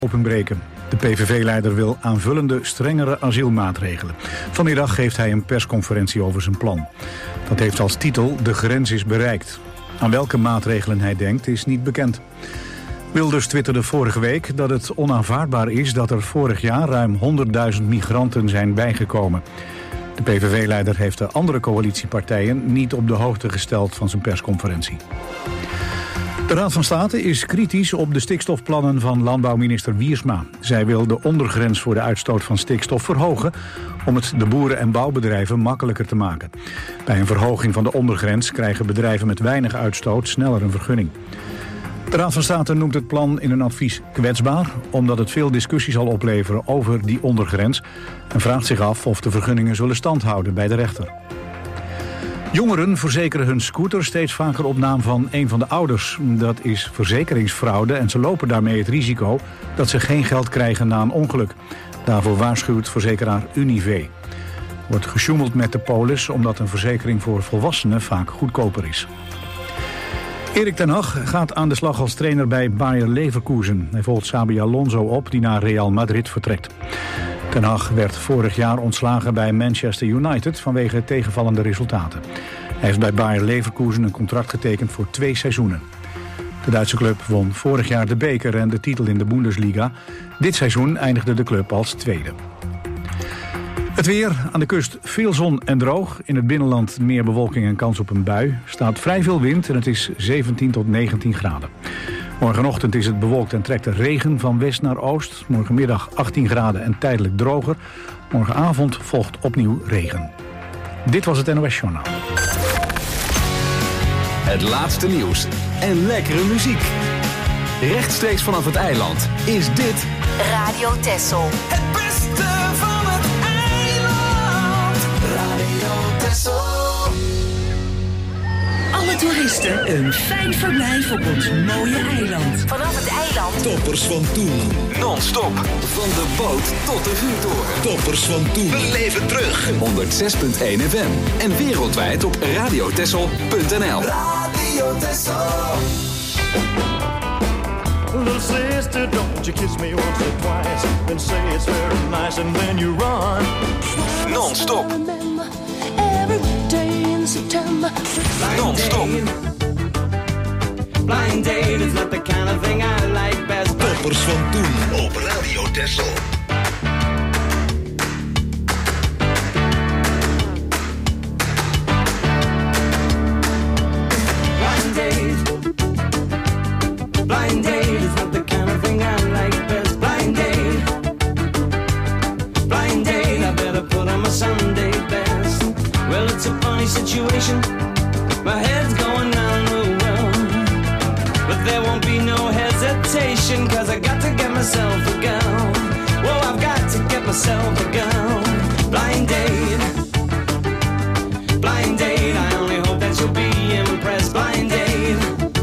openbreken. De PVV-leider wil aanvullende, strengere asielmaatregelen. Vanmiddag geeft hij een persconferentie over zijn plan. Dat heeft als titel "De grens is bereikt". Aan welke maatregelen hij denkt is niet bekend. Wilders twitterde vorige week dat het onaanvaardbaar is dat er vorig jaar ruim 100.000 migranten zijn bijgekomen. De PVV-leider heeft de andere coalitiepartijen niet op de hoogte gesteld van zijn persconferentie. De Raad van State is kritisch op de stikstofplannen van landbouwminister Wiersma. Zij wil de ondergrens voor de uitstoot van stikstof verhogen om het de boeren en bouwbedrijven makkelijker te maken. Bij een verhoging van de ondergrens krijgen bedrijven met weinig uitstoot sneller een vergunning. De Raad van State noemt het plan in een advies kwetsbaar, omdat het veel discussie zal opleveren over die ondergrens en vraagt zich af of de vergunningen zullen standhouden bij de rechter. Jongeren verzekeren hun scooter steeds vaker op naam van een van de ouders. Dat is verzekeringsfraude en ze lopen daarmee het risico dat ze geen geld krijgen na een ongeluk. Daarvoor waarschuwt verzekeraar Unive. Er wordt gesjoemeld met de polis omdat een verzekering voor volwassenen vaak goedkoper is. Erik ten Hag gaat aan de slag als trainer bij Bayer Leverkusen. Hij volgt Xabi Alonso op, die naar Real Madrid vertrekt. Ten Hag werd vorig jaar ontslagen bij Manchester United vanwege tegenvallende resultaten. Hij heeft bij Bayer Leverkusen een contract getekend voor 2 seizoenen. De Duitse club won vorig jaar de beker en de titel in de Bundesliga. Dit seizoen eindigde de club als tweede. Het weer, aan de kust veel zon en droog. In het binnenland meer bewolking en kans op een bui. Er staat vrij veel wind en het is 17 tot 19 graden. Morgenochtend is het bewolkt en trekt de regen van west naar oost. Morgenmiddag 18 graden en tijdelijk droger. Morgenavond volgt opnieuw regen. Dit was het NOS Journaal. Het laatste nieuws en lekkere muziek. Rechtstreeks vanaf het eiland is dit Radio Texel. Het beste van het eiland. Radio Texel. Alle toeristen een fijn verblijf op ons mooie eiland. Vanaf het eiland. Toppers van toen. non-stop van de boot tot de vuurtoren. Toppers van toen. Beleef het terug. 106.1 FM en wereldwijd op radiotessel.nl. Radio Texel. Little sister, don't you kiss me once or twice, then say it's very nice and then you run. Non-stop. Every day in September. Non-stop. Blind date is not the kind of thing I like best. Toppers van toen op Radio Texel. Blind date. Blind date is not the kind of thing I like best. Blind date. Blind date, I better put on my Sunday best. Well, it's a funny situation. My head's going down the well. But there won't be no hesitation, cause I got to get myself a girl. Whoa, I've got to get myself a girl. Blind date. Blind date, I only hope that you'll be impressed. Blind date.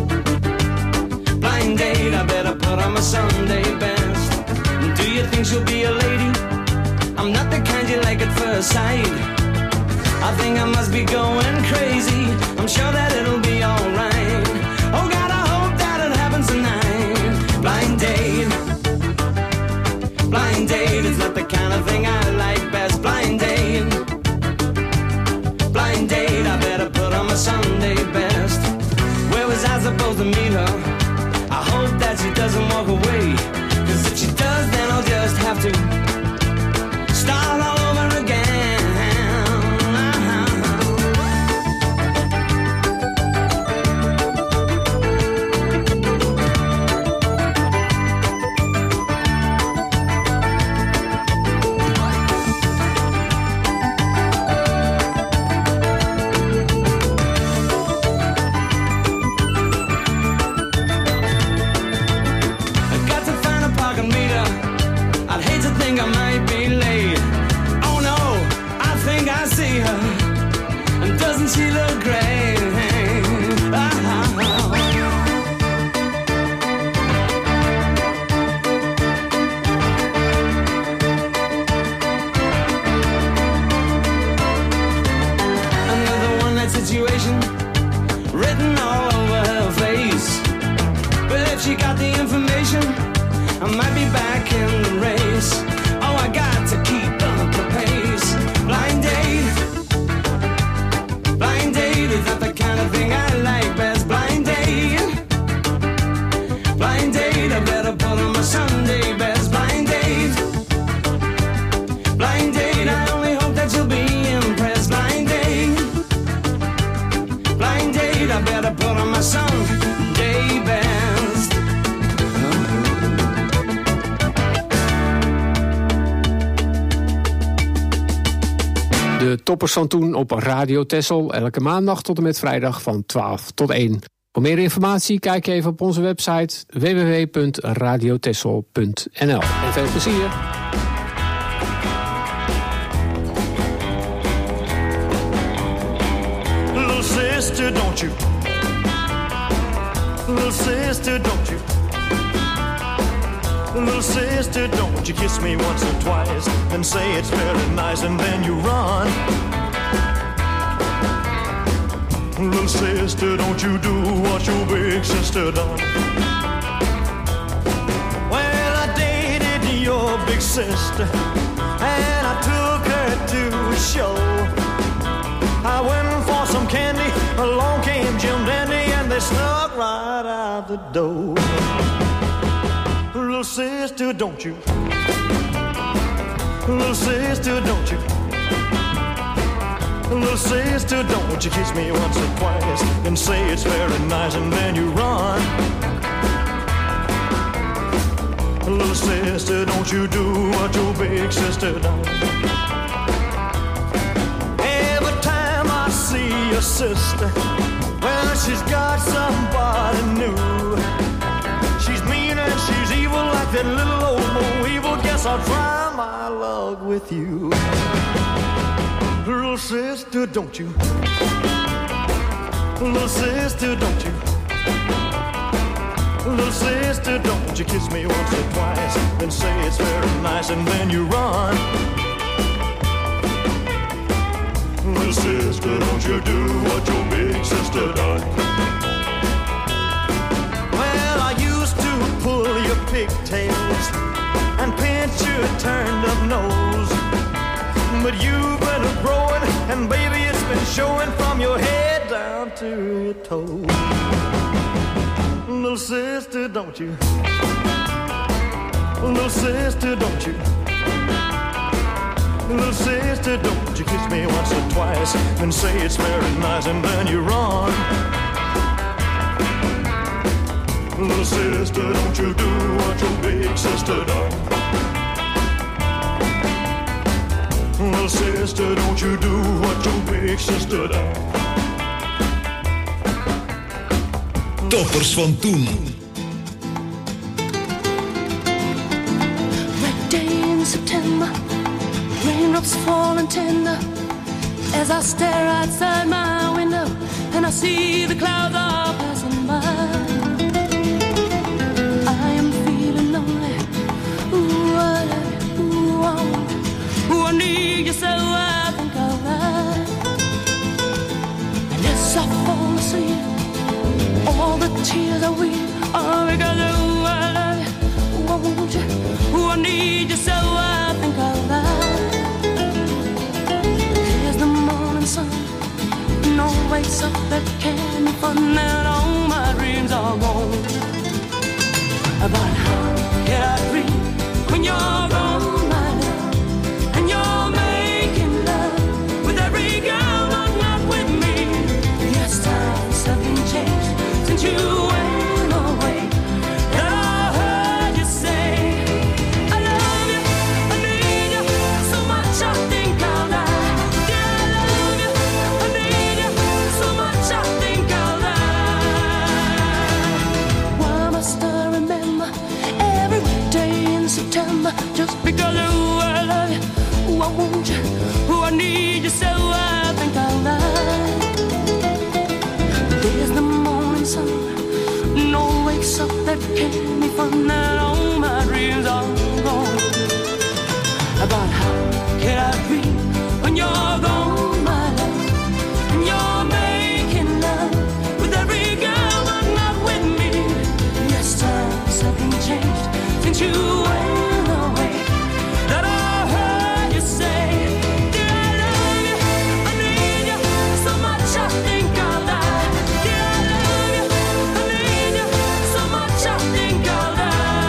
Blind date, I better put on my Sunday best. Do you think she'll be a lady? I'm not the kind you like at first sight. I think I must be going crazy. I'm sure that it'll be alright. Oh God, I hope that it happens tonight. Blind date. Blind date is not the kind of thing I like best. Blind date. Blind date, I better put on my Sunday best. Where was I supposed to meet her? I hope that she doesn't walk away. Cause if she does, then I'll just have to start all over again. De toppers van toen op Radio Texel. Elke maandag tot en met vrijdag van 12 tot 1. Voor meer informatie kijk even op onze website www.radiotexel.nl. En veel plezier! Little sister, don't you? Little sister, don't you? Little sister, don't you kiss me once or twice and say it's very nice and then you run. Little sister, don't you do what your big sister done. Well, I dated your big sister and I took her to a show. I went for some candy, along came Jim Dandy and they snuck right out the door. Little sister, don't you? Little sister, don't you? Little sister, don't you kiss me once or twice and say it's very nice and then you run. Little sister, don't you do what your big sister done. Every time I see your sister, well, she's got somebody new. She's mean and she's evil like that little old Mo Evil. Guess I'll try my luck with you. Little sister, don't you? Little sister, don't you? Little sister, don't you kiss me once or twice and say it's very nice and then you run. Little sister, don't you do what your big sister done. Well, I used to pull your pigtails and pinch your turned up nose, but you've been growing and baby it's been showing from your head down to your toes. Little sister, don't you? Little sister, don't you? Little sister, don't you kiss me once or twice and say it's very nice and then you run. Little sister, don't you do what your big sister done. Little sister, don't you do what your big sister done. Toppers van toen. Red day in September, raindrops falling tender as I stare outside my window and I see the clouds are passing by. I am feeling lonely. Ooh, I love you. Ooh, I want you. Ooh, I need you so I think I'll lie. And as I fall asleep, all the tears I weep are because ooh, I love you. Ooh, I want you. Ooh, I need you so I think I'll lie. Here's the morning sun, no wakes up that can be fun, and all my dreams are gone. But how can I dream when you're gone, my love, and you're making love with every girl but not with me? Yes, times have been changed since you went away. And I heard you say, I love you, I need you so much I think I'll die. Yeah, I love you, I need you so much I think I'll die. Why must I remember every day in September just because ooh, I love you, ooh, I want you, ooh, I need you so I think I'll die. There's the morning sun, no wakes up that can be fun, and all my dreams are gone. About how can I dream when you're gone, my love, and you're making love with every girl but not with me? Yes, times have been changed since you went away. That I heard you say, dear, I love you, I need you so much I think I'll die. Dear, I love you, I need you so much I think I'll die.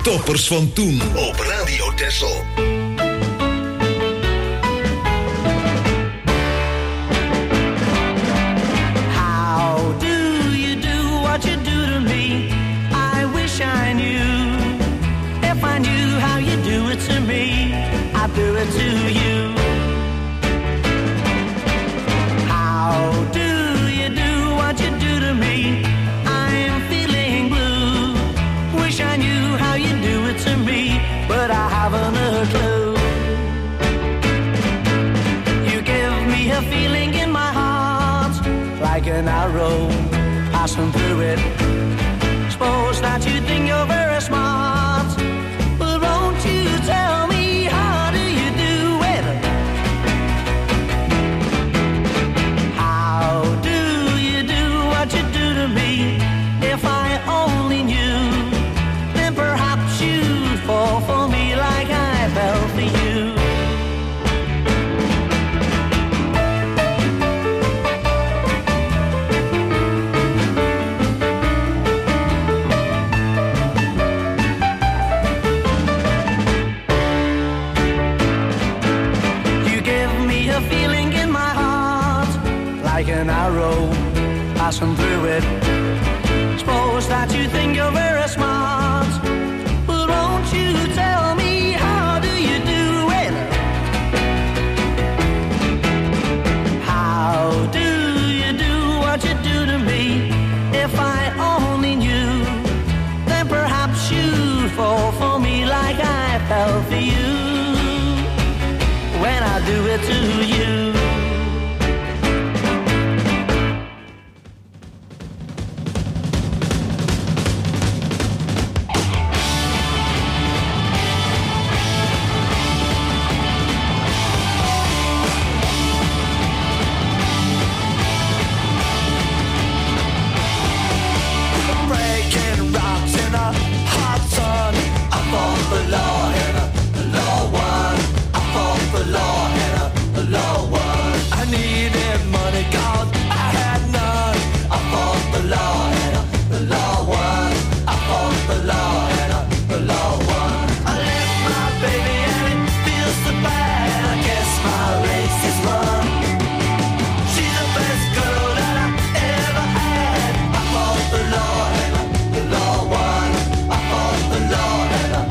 Toppers van toen op Radio Texel. How do you do what you do to me? I wish I knew. If I knew how you do it to me, I'd do it to you. How do you do what you do to me? I'm feeling blue. Wish I knew how you do it to me, but I haven't a clue. You give me a feeling in my heart, like an arrow passing through it. Suppose that you think you're very smart, but won't you tell me how do you do it? How do you do what you do to me? If I only knew, then perhaps you'd fall for me like I fell for you. Feeling in my heart, like an arrow passing through it. Suppose that you think you're very smart, but won't you tell me how do you do it? How do you do what you do to me? If I only knew, then perhaps you'd fall for me like I fell for you. When I do it to you. Breaking rocks in a hot sun. I fought the law in a law one. I fought the law in a law one. I needed money 'cause I had none. I fought the law in a law one. I fought the law in a law one. I left my baby and it feels so bad. I guess my race is run. She's the best girl that I ever had. I fought the law in a law one. I fought the law in a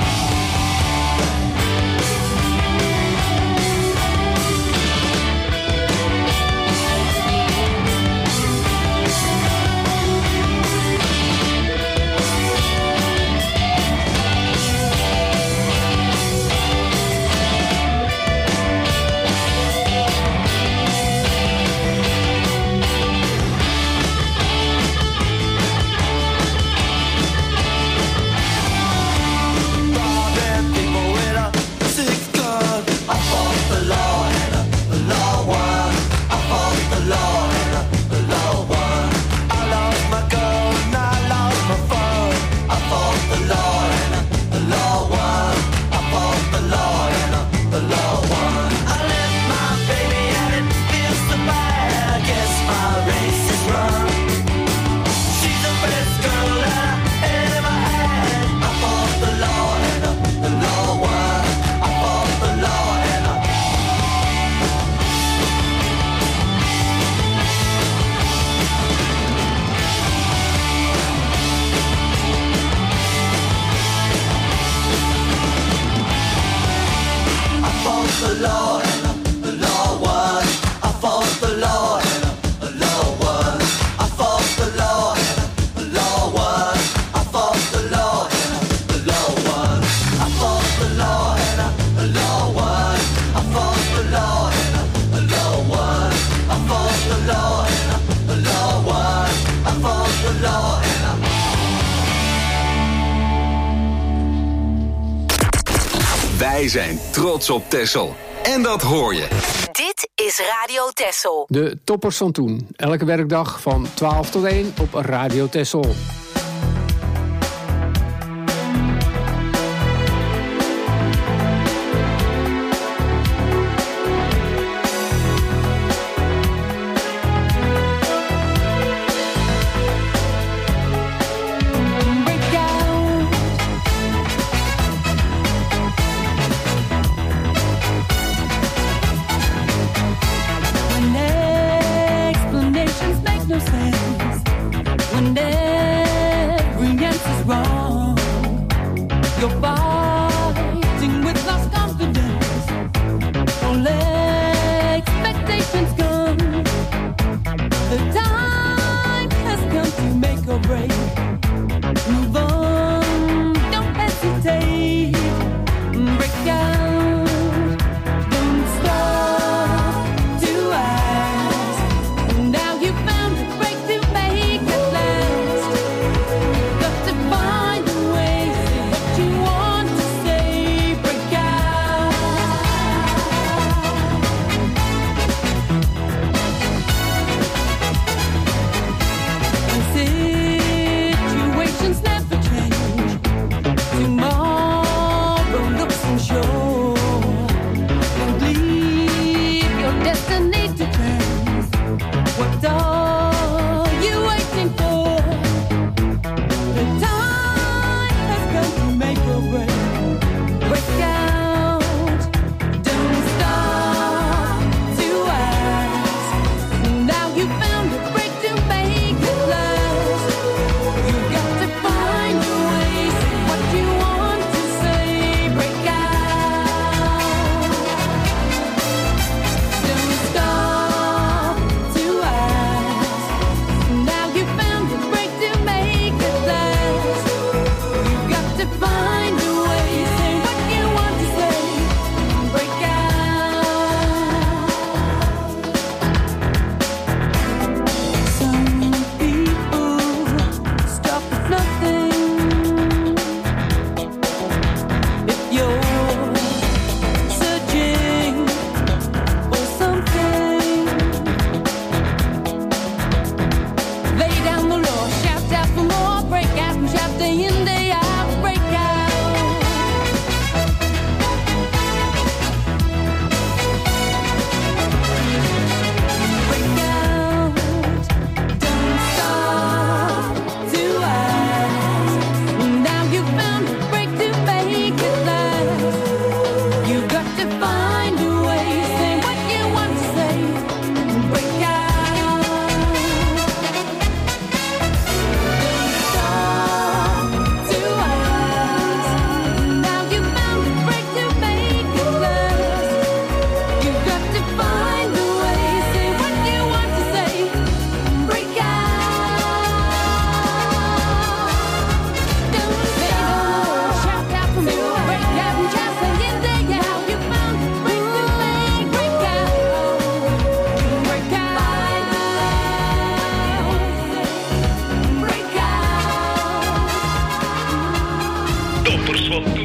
robbing people with a six gun. I fought the law in a law one. I fought the law in a law one. I lost my girl and I lost my phone. I fought the law in a law one. I fought the law in a law one. I left my baby and it feels so bad. I guess my race is run. She's the best girl that I ever had. I fought the law in a law one. I fought the law in a I fought the law in a law one. I fought the law in a law one. I fought the law in a law one. I fought the law in a law one. I fought the law in a law one. I fought the law in a law one. I fought the law in a law one. I fought the law in a Wij zijn trots op Texel. En dat hoor je. Dit is Radio Texel. De toppers van toen. Elke werkdag van 12 tot 1 op Radio Texel.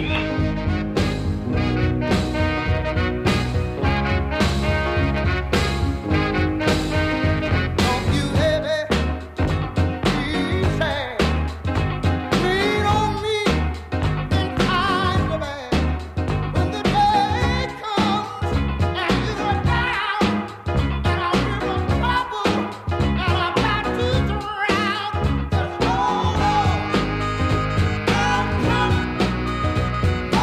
Oh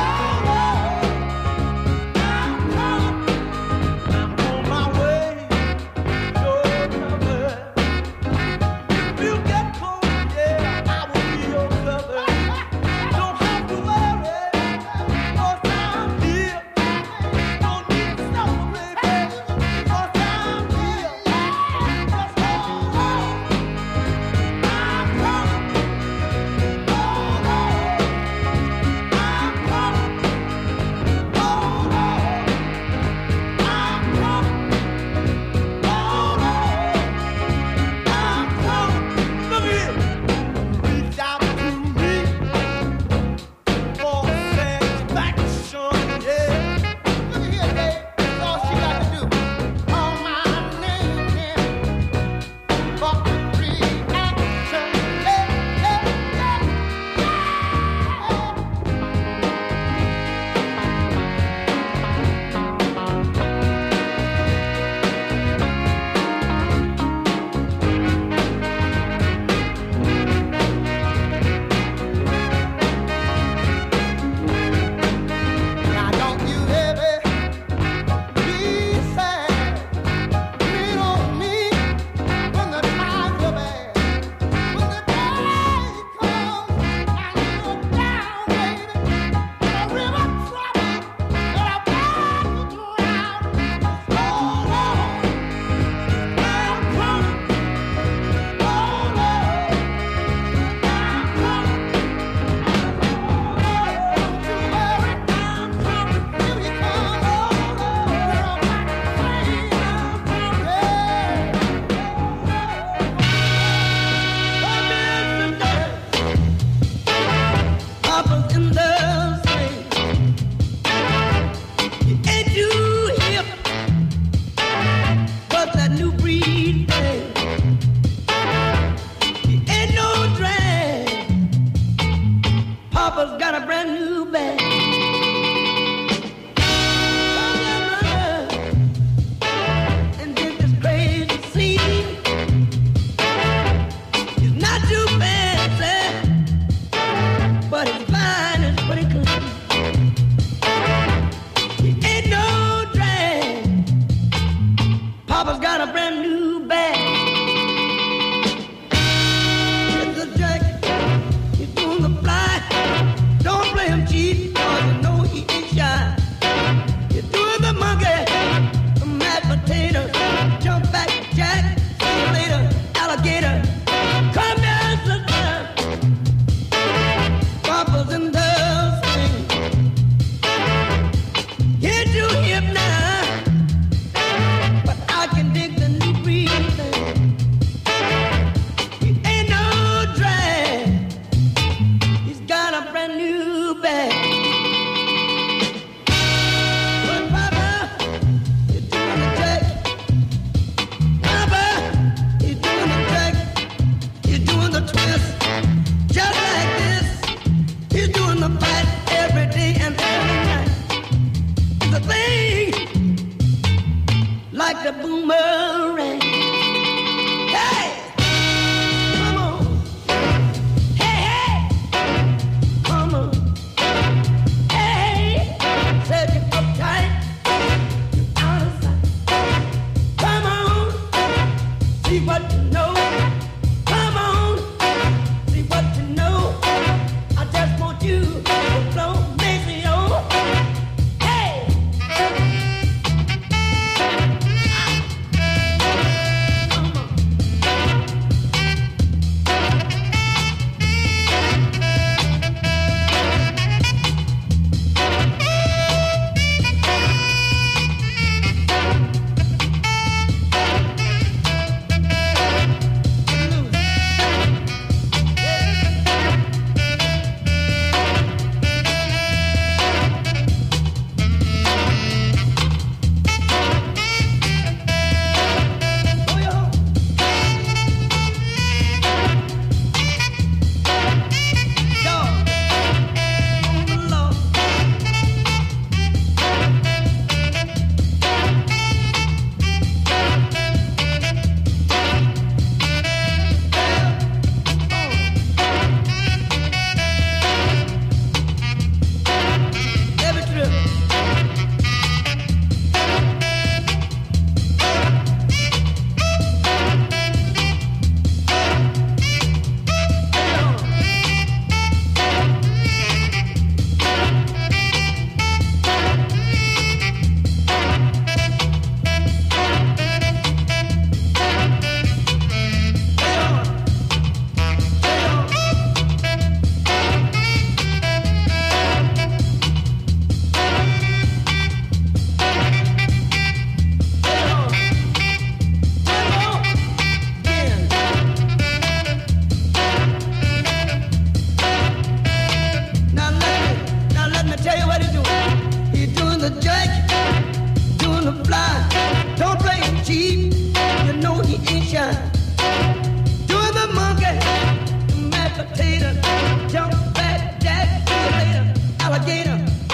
you what he's doing. He's doing the jerk, doing the fly. Don't play him cheap, you know he ain't shy. Doing the monkey, mashed potato, jump back, jack, alligator.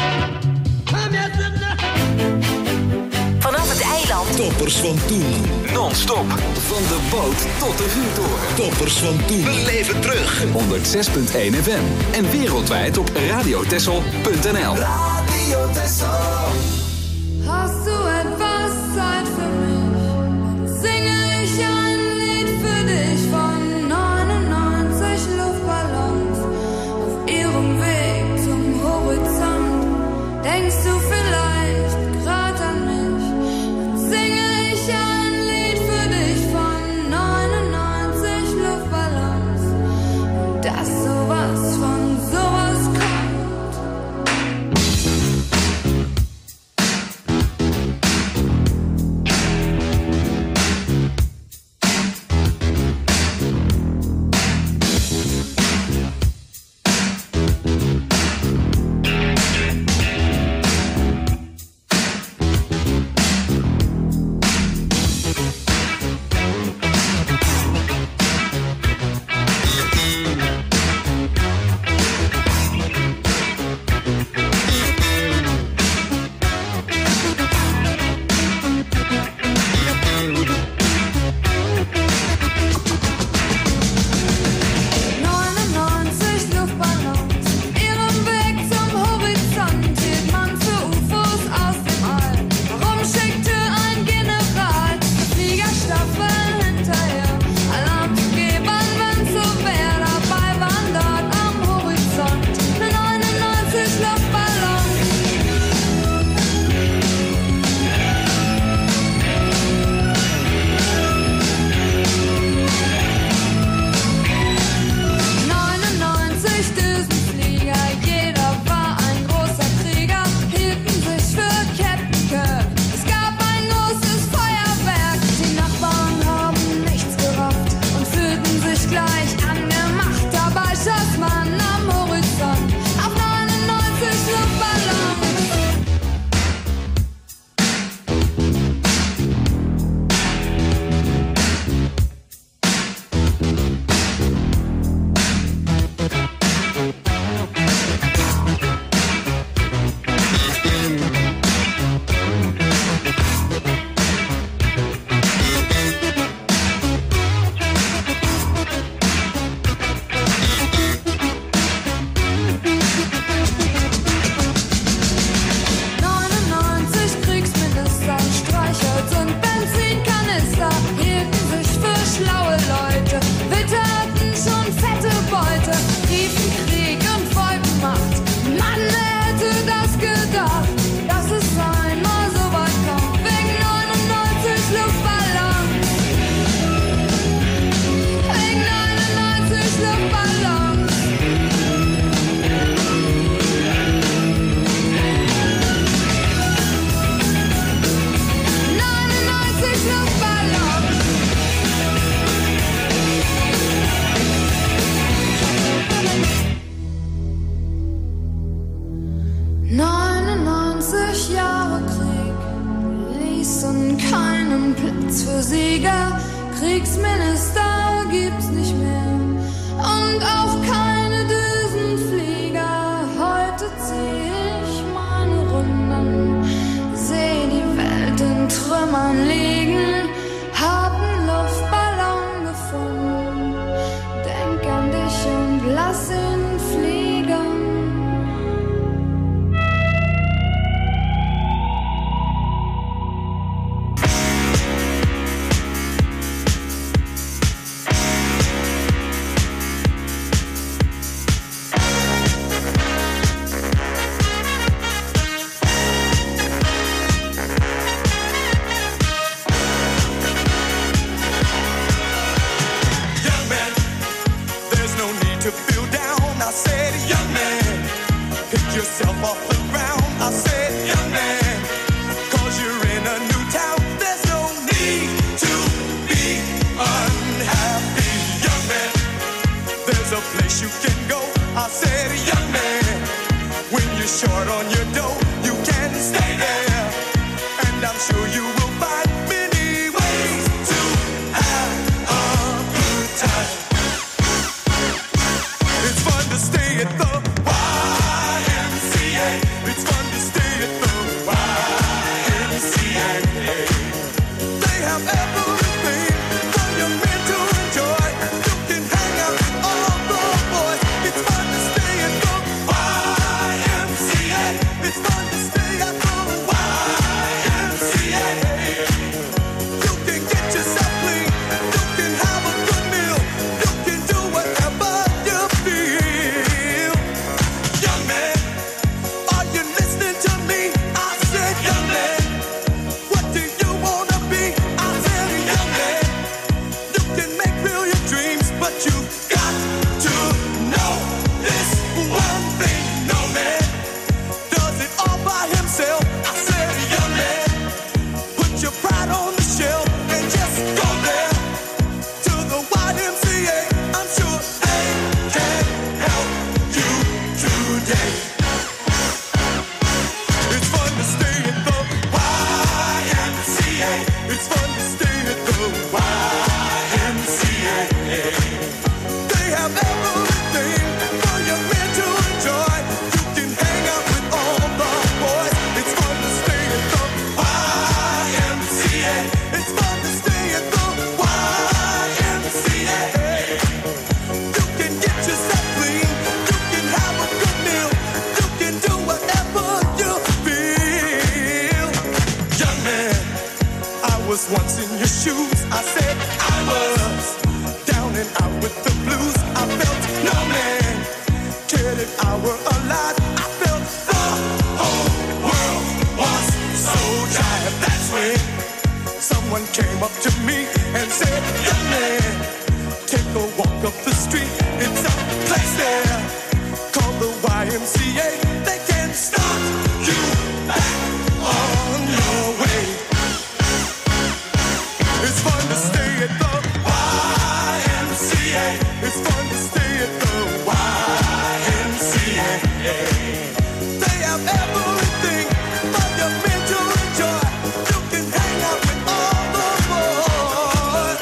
Vanaf het eiland. Toppers van toen. Non-stop. Van de boot tot de vuurtoren. Toppers van toen. Beleef het terug. 106.1 FM. En wereldwijd op radiotessel.nl. Radio Tessel. Hast du etwas Zeit für mich? Singe ich ein Lied für dich von 99 Luftballons auf ihrem Weg zum Horizont. Denkst du vielleicht grad an mich? Dann singe ich ein Lied für dich von 99 Luftballons und dass sowas von sowas kommt. Kriegsminister gibt's nicht mehr und auch keine Düsenflieger. Heute zieh ich meine Runden, seh die Welt in Trümmern liegen, hab 'n Luftballon gefunden, denk an dich und lass ihn fliegen. You can go, I said, young man, when you you're short on your dough, you can stay there. And I'm sure you will find many ways to have a good time. It's fun to stay at the YMCA. It's fun to stay at the YMCA. They have everything for your men to enjoy. You can hang out with all the boys. It's fun to stay at the YMCA. It's fun to stay at the YMCA. You can get yourself clean. You can have a good meal. You can do whatever you feel. Young man, are you listening to me? I said, young man, what do you wanna be? I said, young man, you can make real your dreams, but you got to know this one thing. No man does it all by himself. I said, young man, put your pride on the shelf and just go there to the YMCA. I'm sure they can help you today. It's fun to stay at the YMCA. It's fun to stay at the YMCA. They have everything for your men to enjoy. You can hang out with all the boys. It's fun to stay at the YMCA. It's fun to stay at the YMCA. You can get yourself clean. You can have a good meal. You can do whatever you feel. Young man, I was once in your shoes. I said I was down and out with the blues. I felt no man cared if I were alive. I felt the whole world was so tired. That's when someone came up to me and said, young man, take a walk up the street. It's a place there called the YMCA. They can start you back on your way. It's fun to stay at the YMCA. It's fun to stay at the YMCA. They have everything for your men to enjoy. You can hang out with all the boys.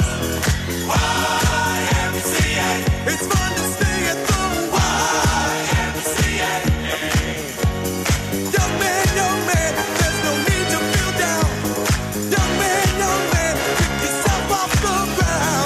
YMCA. It's fun to stay at the YMCA. Young man, there's no need to feel down. Young man, pick yourself off the ground.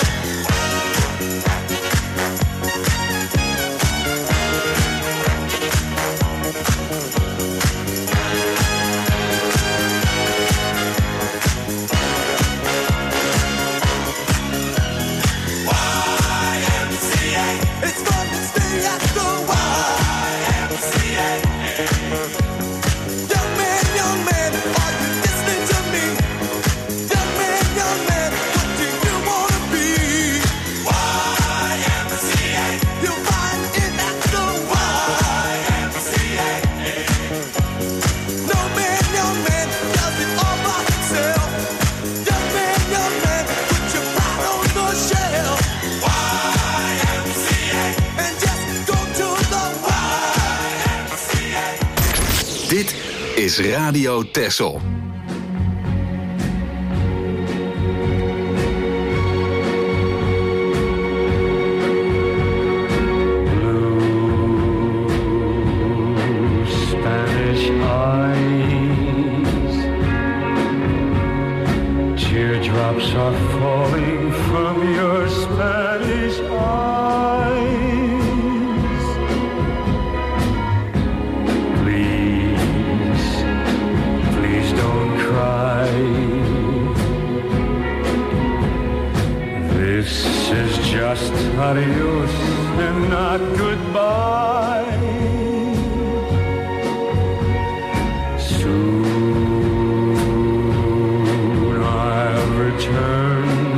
YMCA. It's fun to stay at the YMCA. Young man, are you listening to me? Young man, what do you wanna be? YMCA. You'll find it at the YMCA. No man, does it all by himself. Young man, put your pride on the shelf. YMCA. And just go to the YMCA. Dit is Radio Texel. Spanish eyes, teardrops are falling from your Spanish eyes. Please don't cry. This is just adios and not goodbye. Soon I'll return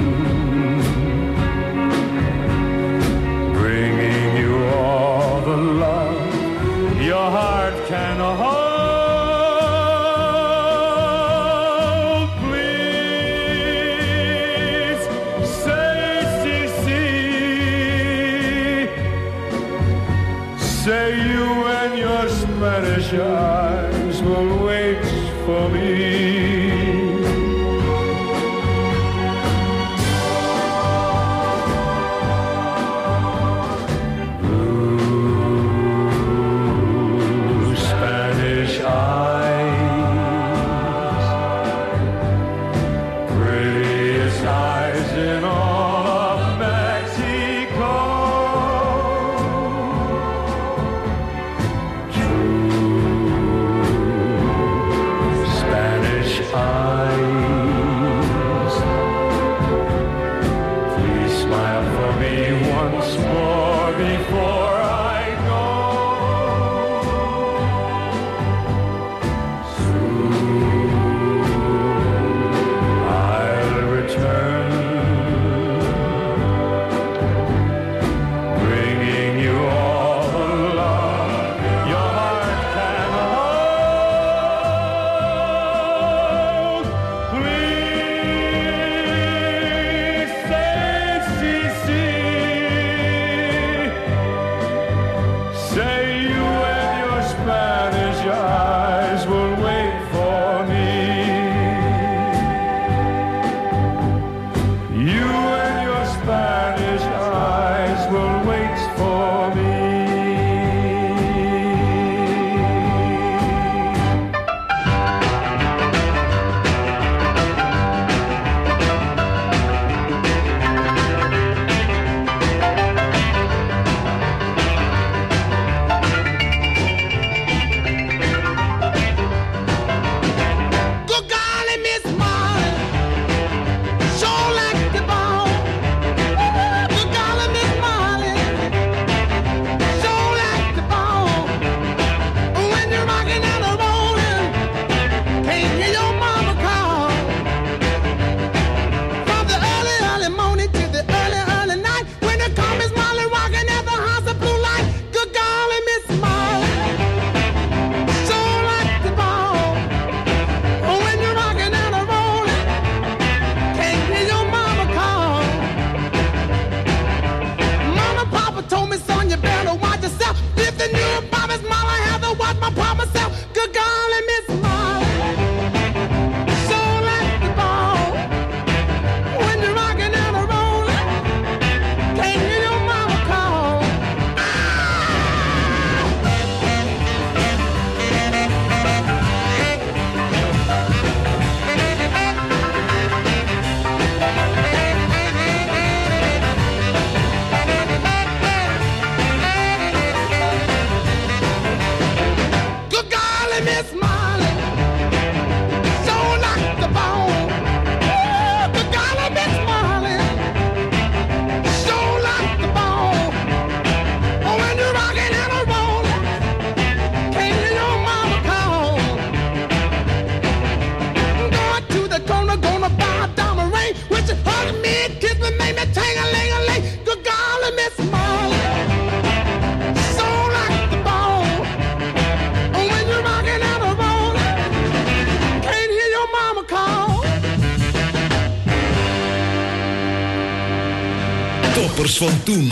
Marley, so like the bone. Ooh, the golly Miss Marley, so like the bone. Oh, when you're rocking and a rolling, can't hear your mama call. Going to the corner, gonna buy a diamond ring, which is hugging me, kiss me, make me ting-a-ling-a-ling. Good golly Miss Marley, so like the bone. Oh, when you're rocking and a rolling, can't hear your mama call. Toppers van toen.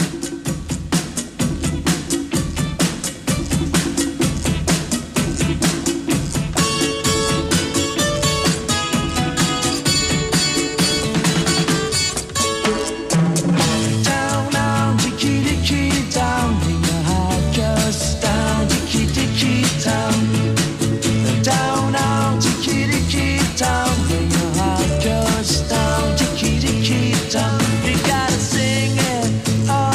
Down, down, tiki-tiki, down in your heart, just down, tiki-tiki, down. Down, down, tiki-tiki, down in your heart, just down, tiki-tiki, down. You gotta sing it all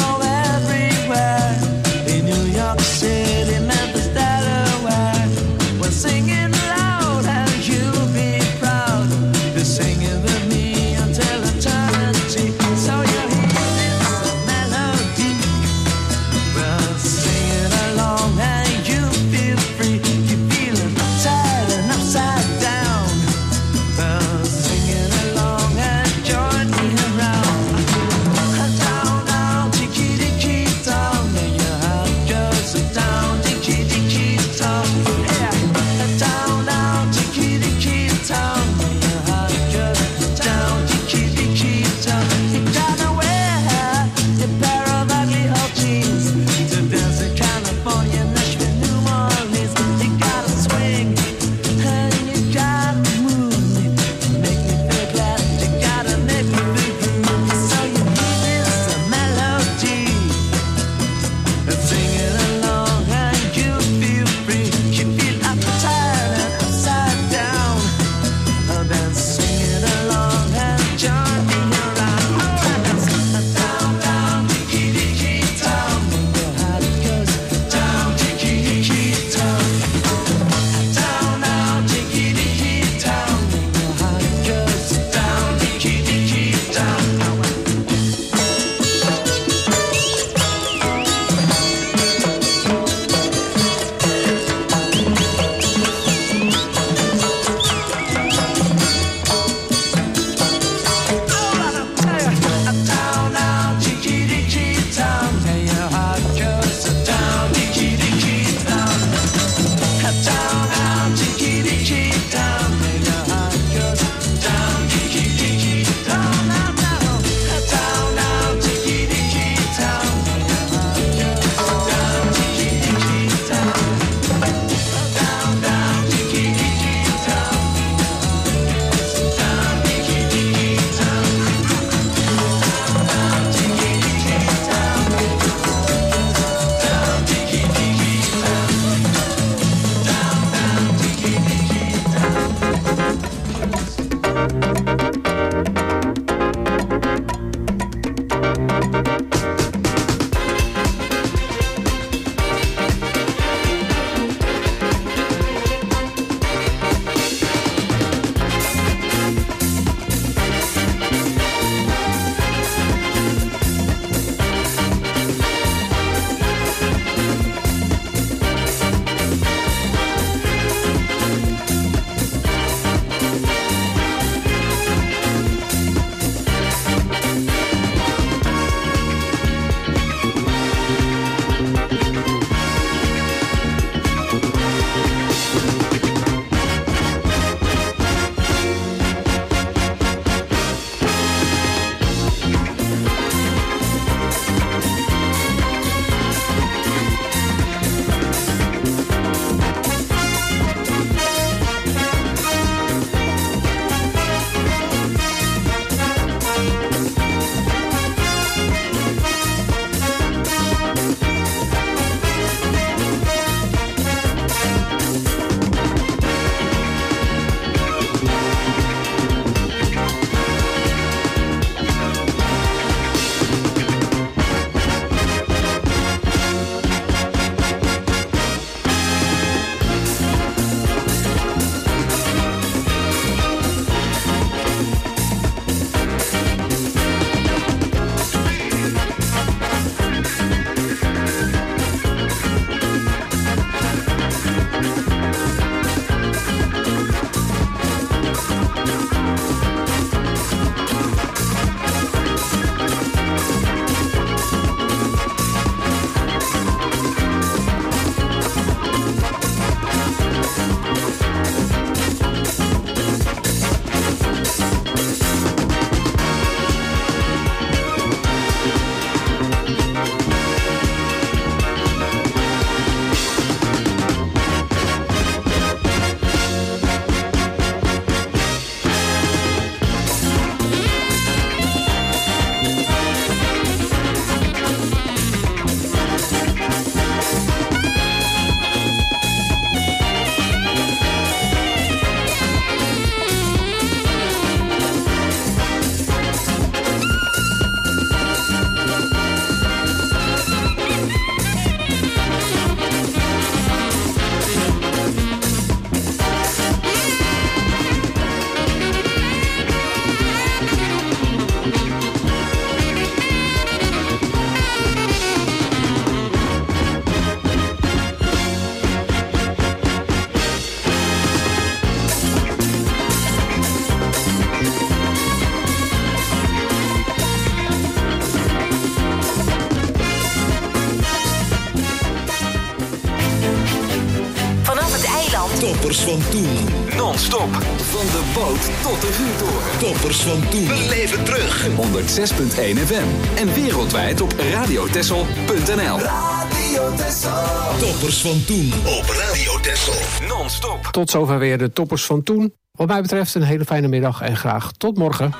Toppers van toen. Non-stop. Van de boot tot de vuurtoren. Toppers van toen. We leven terug. 106.1 FM. En wereldwijd op radiotessel.nl. Radio Texel. Toppers van toen op Radio Texel. Non-stop. Tot zover weer de toppers van toen. Wat mij betreft een hele fijne middag en graag tot morgen.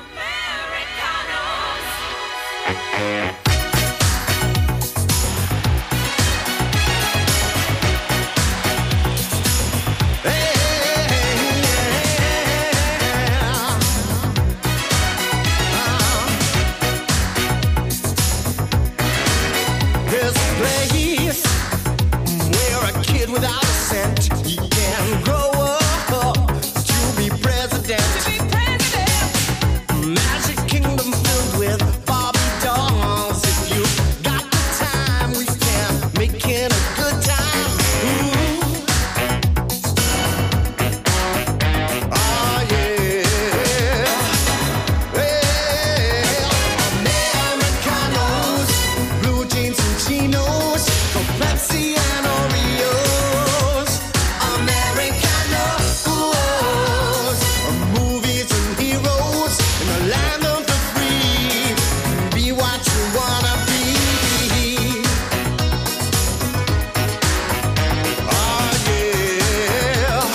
Without a cent, you can grow up to be president. Magic kingdom filled with Barbie dolls. If you got the time, we can make it a good time. Ooh. Oh yeah, hey. Americanos, blue jeans and chinos, from Pepsi and Oreos. Americanos, movies and heroes in the land of the free. Be what you wanna be. Oh yeah,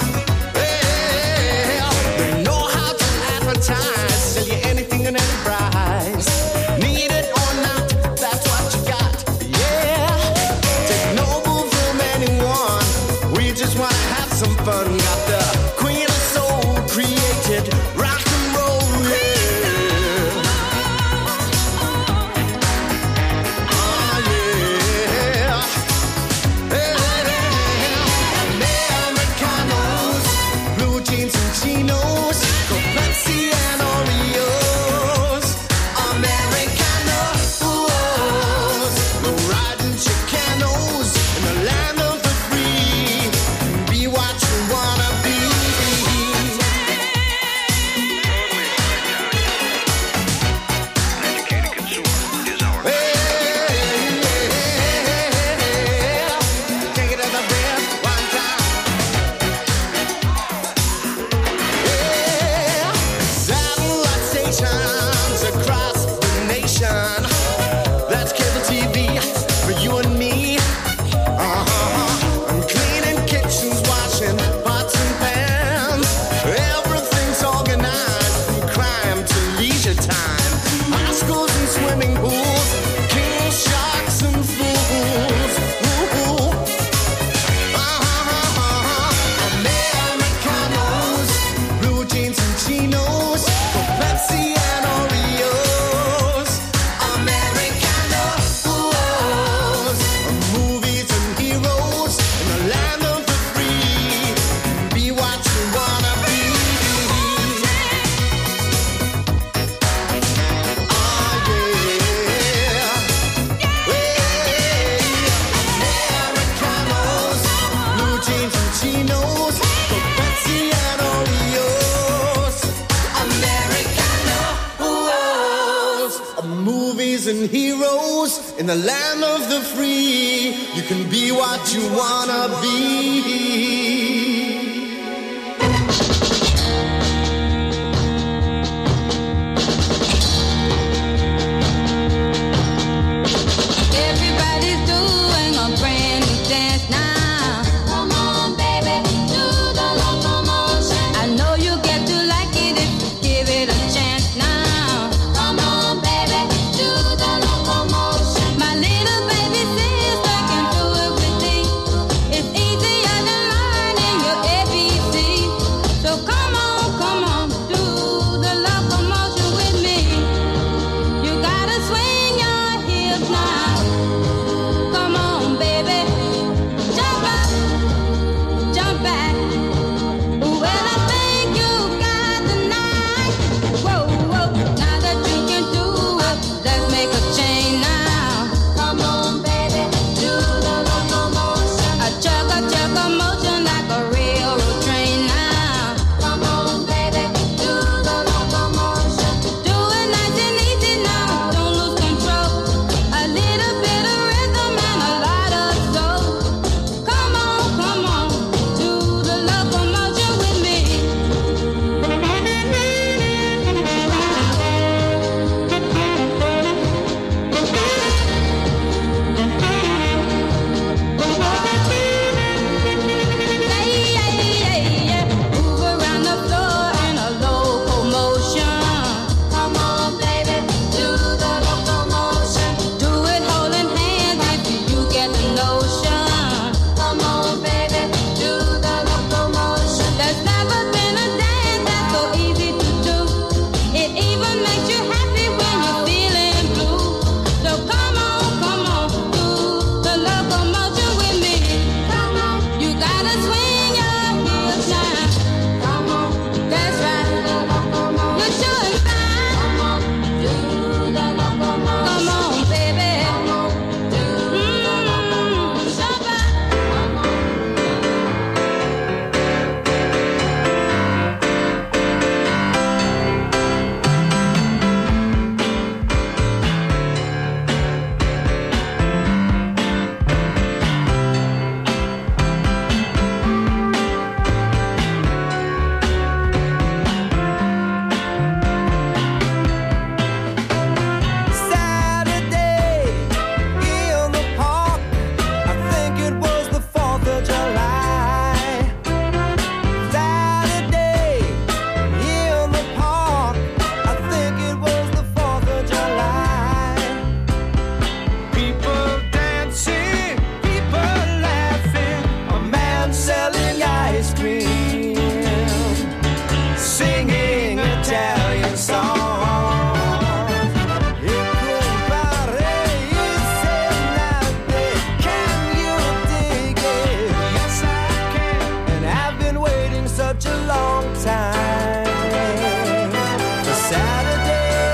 yeah. They know how to advertise, sell you anything and any price. Need it or not, that's what you got. Yeah, take no move from anyone. We just wanna have some fun. Got the queen of soul created rock and roll. Yeah. Oh yeah. Americanos, blue jeans and chinos, go Pepsi and Oreos. Americanos, no riding Chicanos in the land of the free. Be what you wanna be. Take it as a breath one time. Satellite stations across the nation. That's cable TV for you and me. I'm cleaning kitchens, washing pots and pans. Everything's organized from crime to leisure time. High schools and swimming pools, king sharks and fools. Ooh. Americanos, blue jeans and chinos, for Pepsi and Oreos. Americanos, movies and heroes in the land of the free. Be what you wanna be. Oh yeah, Americanos, blue jeans and chinos, for Pepsi and Oreos. Americanos, movies and heroes in the land of the free. You can be what you wanna be. Everybody's doing a brand new dance now. Come on, baby, do the locomotion. I know you get to like it if you give it a chance now. Come on, baby, do the locomotion. My little baby sister can do everything. It's easier than learning such a long time. A Saturday.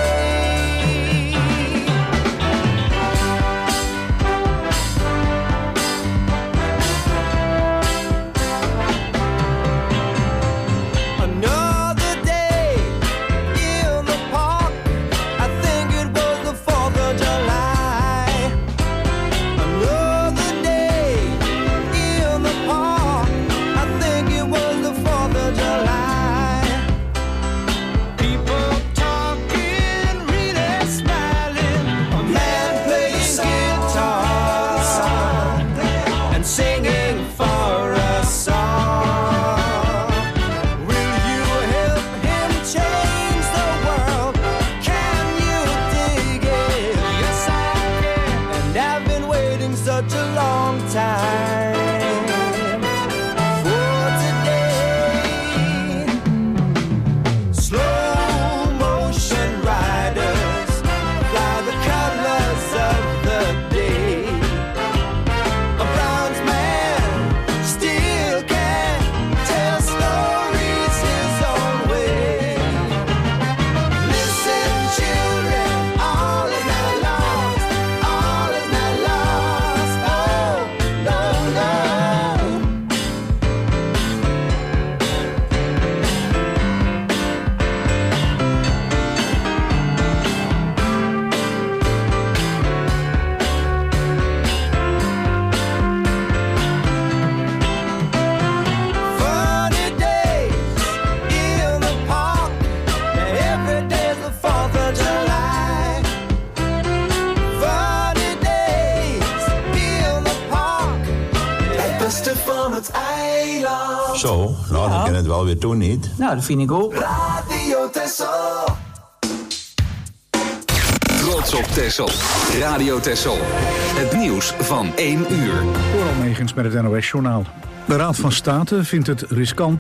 Another day in the park. I think it was the 4th of July. Another day in the park. I think it was the 4th of July. People talking, really smiling. A man playing guitar and singing for a song. Will you help him change the world? Can you dig it? Yes, I can. And I've been waiting such a long time for today. Slow motion riders fly the colors of the day. A bronze man still can tell stories his own way. Listen, children, all is not lost. All is not lost. Oh, no, no. Funny days in the park. Every day's the 4th of July. Funny days in the park. Het beste van het eiland. Zo, nou dan kan het wel weer doen, niet? Nou, dat vind ik ook. Radio Texel. Trots op Texel. Radio Texel. Het nieuws van 1 uur. Vooral Megens met het NOS-journaal. De Raad van State vindt het riskant